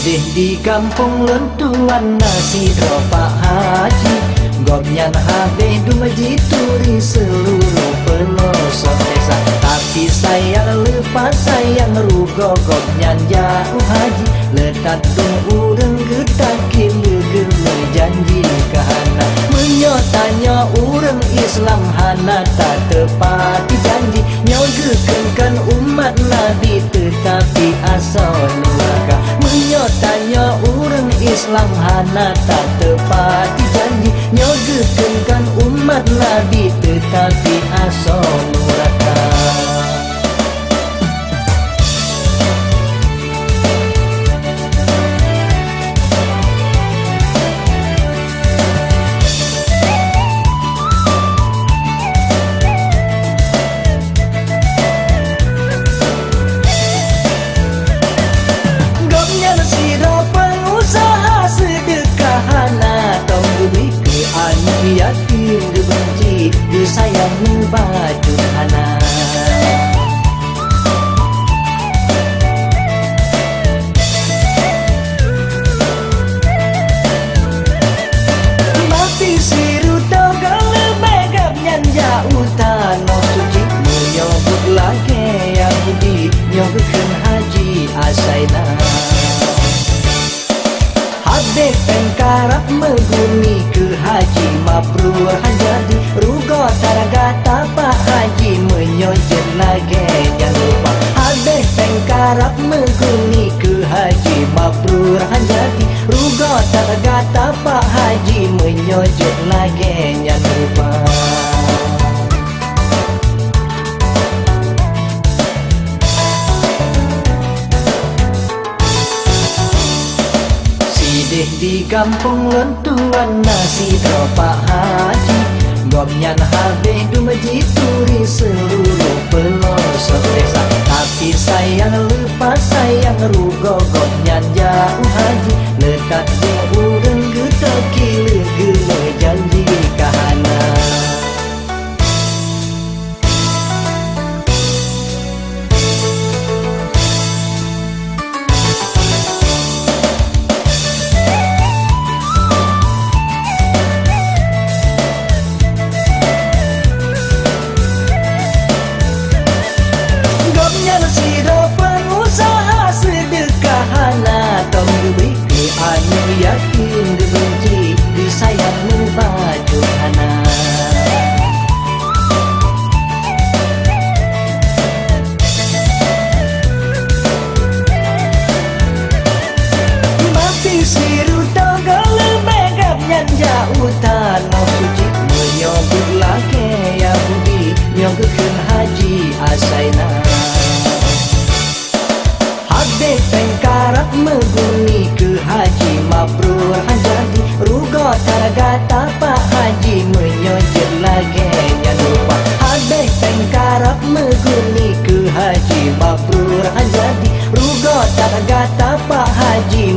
Sidih di kampung lentuan nasi dropak haji, gobnyan habis dumaji turi seluruh pelosok desa. Tapi sayang lepas sayang rugo gobnyan jauh haji, letak tung urang getak gila-gila janji kahana. Menyotanya urang Islam hana tak tepati janji, nyogekenkan umat Nabi tetapi asal neraka. Menyotanya urang Islam hana tak tepati janji, nyogekenkan umat Nabi tetapi asal neraka. Yakin dibenci, disayang membaju anak. Mati siru toga lebegap nyanja utano suci, menyobut lagi Yahudi, nyobutkan haji asaina. Hadeh pengkarap meguni ke haji mabrur hajadi, rugo taraga tapak haji menyojet lagi jangan lupa. Hadeh pengkarap meguni ke haji mabrur hajadi, rugo taraga tapak haji menyojet lagi jangan lupa. Sidih di kampung lentuan nasi dropak haji, gobnyan habis dumaji turi seluruh pelosok desa. Tapi sayang lepas sayang rugo gobnyan jauh haji, letak di urang getak gila-gila janji kahana. Yakin dibenci, disayang membaju anak. Mati siru toga lebegap nyanja utano suci, menyobut lagi Yahudi, nyobutkan haji asaina. Hadeh pengkarap meguni ke haji mabrur hajadi, rugo taraga tapak haji menyojet lagi jangan lupa. Hadeh pengkarap meguni ke haji mabrur hajadi, rugo taraga tapak haji